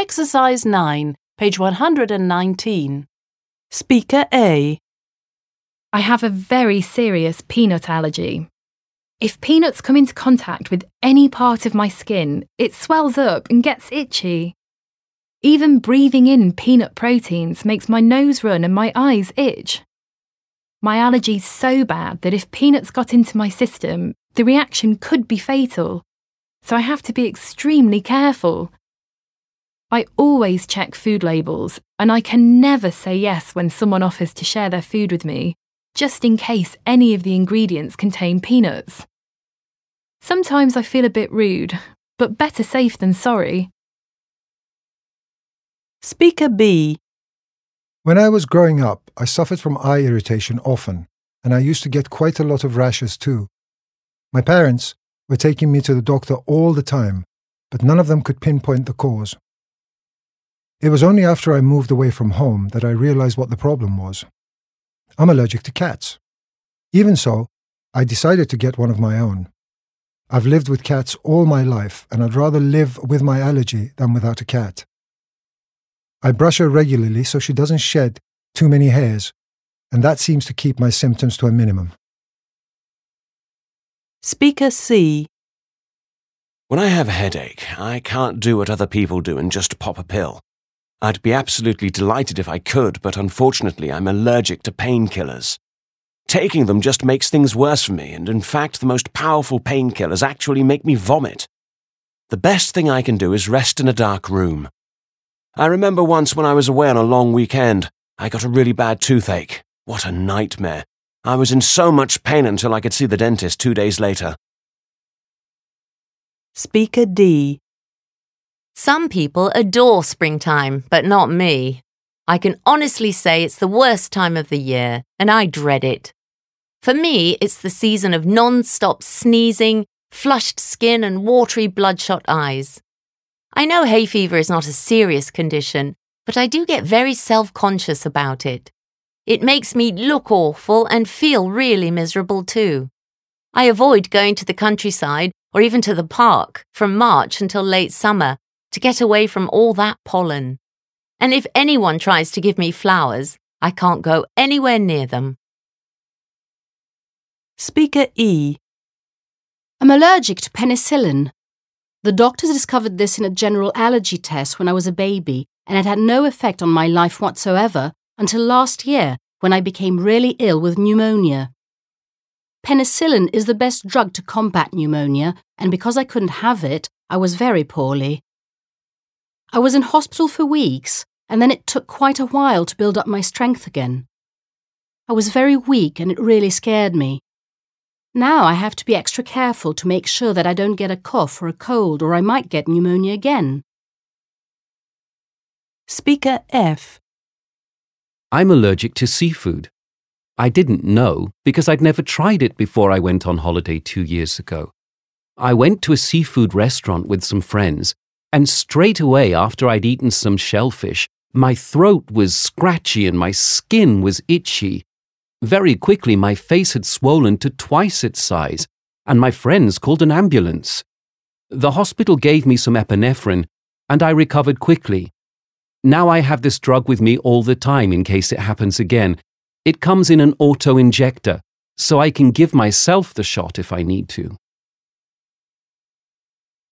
Exercise 9, page 119. Speaker A. I have a very serious peanut allergy. If peanuts come into contact with any part of my skin, it swells up and gets itchy. Even breathing in peanut proteins makes my nose run and my eyes itch. My allergy's so bad that if peanuts got into my system, the reaction could be fatal, so I have to be extremely careful. I always check food labels, and I can never say yes when someone offers to share their food with me, just in case any of the ingredients contain peanuts. Sometimes I feel a bit rude, but better safe than sorry. Speaker B. When I was growing up, I suffered from eye irritation often, and I used to get quite a lot of rashes too. My parents were taking me to the doctor all the time, but none of them could pinpoint the cause. It was only after I moved away from home that I realized what the problem was. I'm allergic to cats. Even so, I decided to get one of my own. I've lived with cats all my life, and I'd rather live with my allergy than without a cat. I brush her regularly so she doesn't shed too many hairs, and that seems to keep my symptoms to a minimum. Speaker C. When I have a headache, I can't do what other people do and just pop a pill. I'd be absolutely delighted if I could, but unfortunately I'm allergic to painkillers. Taking them just makes things worse for me, and in fact the most powerful painkillers actually make me vomit. The best thing I can do is rest in a dark room. I remember once when I was away on a long weekend, I got a really bad toothache. What a nightmare. I was in so much pain until I could see the dentist 2 days later. Speaker D. Some people adore springtime, but not me. I can honestly say it's the worst time of the year, and I dread it. For me, it's the season of non-stop sneezing, flushed skin and watery bloodshot eyes. I know hay fever is not a serious condition, but I do get very self-conscious about it. It makes me look awful and feel really miserable too. I avoid going to the countryside or even to the park from March until late summer to get away from all that pollen. And if anyone tries to give me flowers, I can't go anywhere near them. Speaker E. I'm allergic to penicillin. The doctors discovered this in a general allergy test when I was a baby, and it had no effect on my life whatsoever until last year when I became really ill with pneumonia. Penicillin is the best drug to combat pneumonia, and because I couldn't have it, I was very poorly. I was in hospital for weeks, and then it took quite a while to build up my strength again. I was very weak and it really scared me. Now I have to be extra careful to make sure that I don't get a cough or a cold, or I might get pneumonia again. Speaker F. I'm allergic to seafood. I didn't know because I'd never tried it before I went on holiday 2 years ago. I went to a seafood restaurant with some friends, and straight away after I'd eaten some shellfish, my throat was scratchy and my skin was itchy. Very quickly my face had swollen to twice its size, and my friends called an ambulance. The hospital gave me some epinephrine, and I recovered quickly. Now I have this drug with me all the time in case it happens again. It comes in an auto-injector, so I can give myself the shot if I need to.